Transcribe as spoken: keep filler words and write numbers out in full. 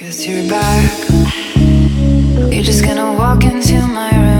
Guess you're back. You're just gonna walk into my room.